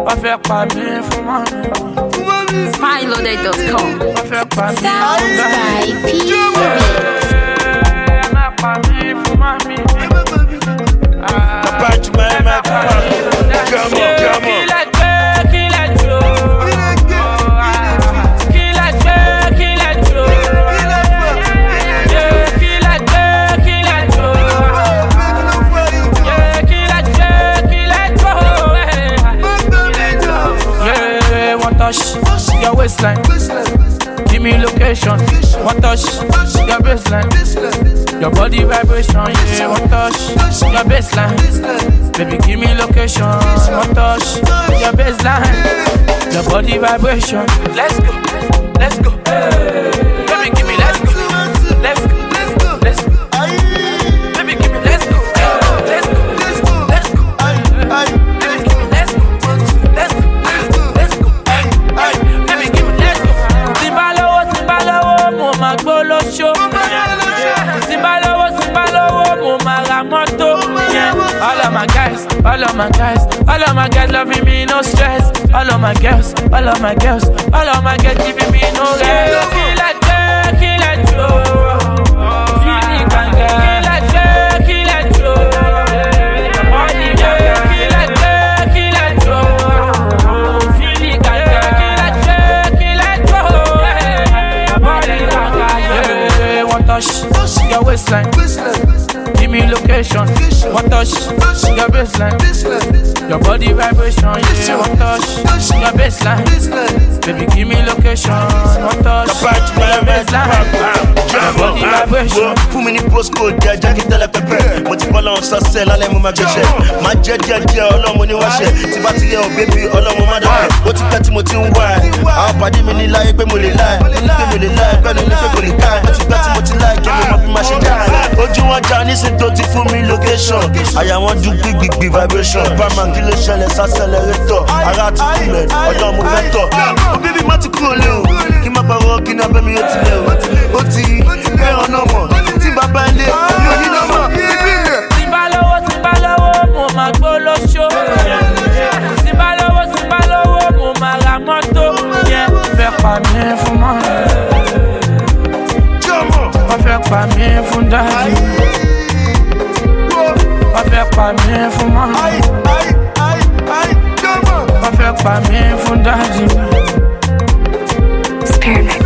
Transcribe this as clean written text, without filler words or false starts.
wọ́n fẹ́ pa mí fún mọ́. Smiloday.com. Wọ́n fẹ́ pa mí fún by P. ẹ má pa mí fún mọ́ mi. Papa, tu m'as aimé, papa. Come on, come on. Your waistline, give me location. One touch, your baseline, your body vibration. Yeah, one touch, your baseline. Baby, give me location. One touch, your baseline, your body vibration. Let's go, let's go. Baby, give me let's go, let's go, let's go, let's go. Baby, give me let's go, let's go, let's go, let's go. Baby, give me let's go, let's go, let's go. Baby, give me let's go. Timbalowo, mo ma gbolo show. Timbalowo, mo ma ra moto. All of my guys, all of my guys, all of my guys loving me, no stress. All of my girls, all of my girls, all of my girls giving me no rest. Kill a Joe, kill a Joe. Feeling ganga, kill a Joe, kill a Joe. Kill a Joe, kill a Joe. Feeling ganga, kill a Joe. Body ganga, yeah. One touch, your waistline. Give me location. One touch, your baseline. Your body vibration. Yeah, one touch, your baseline. Baby, give me location. One touch, your baseline. Your body vibration. Fún mi ní postcode jẹ́ jẹ́ kí tẹ́lẹ̀ pẹ́pẹ́. Mo ti bọ́ lọ́wọ́ sọ́sẹ́ lálẹ́ mo máa gbẹ̀ṣẹ̀. Máa jẹ́ díẹ̀ ọlọ́mọ ní wáṣẹ̀. Tí bá ti yẹ ò bébí ọlọ́mọ má dọ̀kẹ́. Ó ti pẹ́ tí mo ti ń wá ẹ̀. Àwọn pàdé mi ní láyé pé mo lè láì. Mo ní pé mo lè láì bẹ́ẹ̀ ni pé kò lè ká ẹ̀. Ó ti pẹ́ tí mo ti láì kí mo mọ bí máa ṣe já ẹ̀. Ojú wọn já nísìnyí tó ti fún mi location. Àyà wọn dún gbígbí vibration. Bàmà kí ló ṣẹlẹ̀ sásẹ̀lẹ̀rétọ̀. Ara ti kúlẹ̀ ọjọ́ mo fẹ́ tọ̀. Bébí má ti kúrò lé o. Kí má pàrọ̀ kí ní abẹ́ mi ó ti lẹ̀ o. Ó ti fẹ́ràn náà mọ̀. Tí bàbá ilé mi ò ní nọ́mọ̀. Timbalowo, mo ma gbolo show. Timbalowo, mo ma ra moto. Fẹ́ pa mí fún mọ́. Wọ́n fẹ́ pa mí fún dájú. Wọ́n fẹ́ pa mí fún mọ́. Wọ́n fẹ́ pa mí fún dájú. Spearmix.